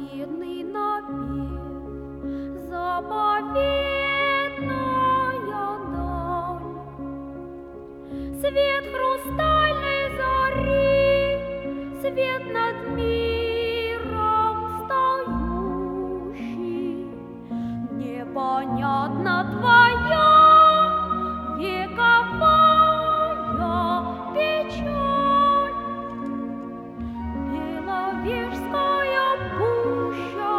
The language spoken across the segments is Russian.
медный напев, заповедная даль. Свет хрустальной зари, свет над миром стоящий, непонятно твоя вековая печаль. Беловежская пуща,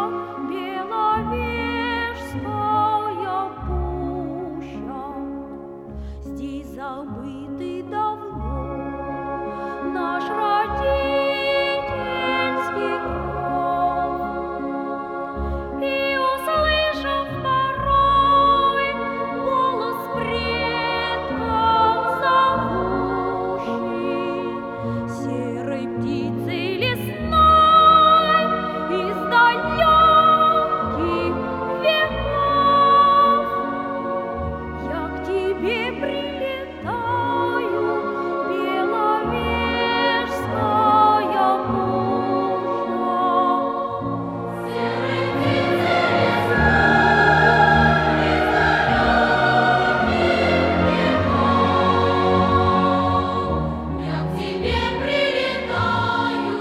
Беловежская пуща, здесь забытый давно наш родительский кров. И услышав порой голос предков зовущий, серой птицей лесной из далеких веков, я к тебе прилетаю, Беловежская пуща. Серой птицей я к тебе прилетаю,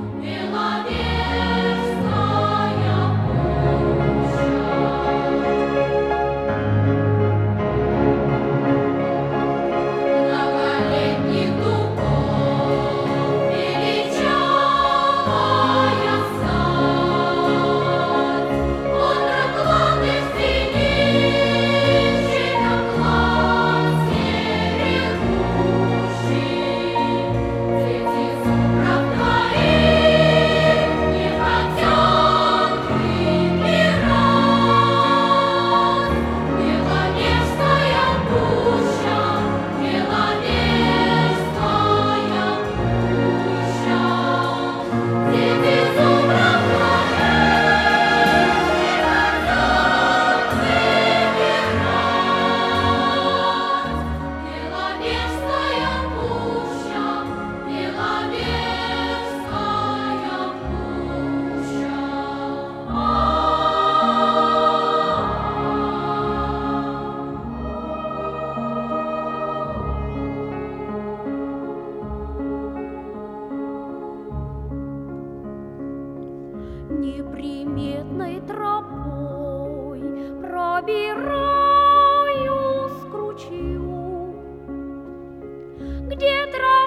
Беловежская пуща. Многолетних дубов величавая стать, отрокладных синичек оклад стерегущий, дети зубров твоих не хотят выбирать. Беловежская пуща, Беловежская пуща, дети зубров твоих не хотят выбирать. Беловежская пуща, неприметной тропой пробираюсь к ручью, где трава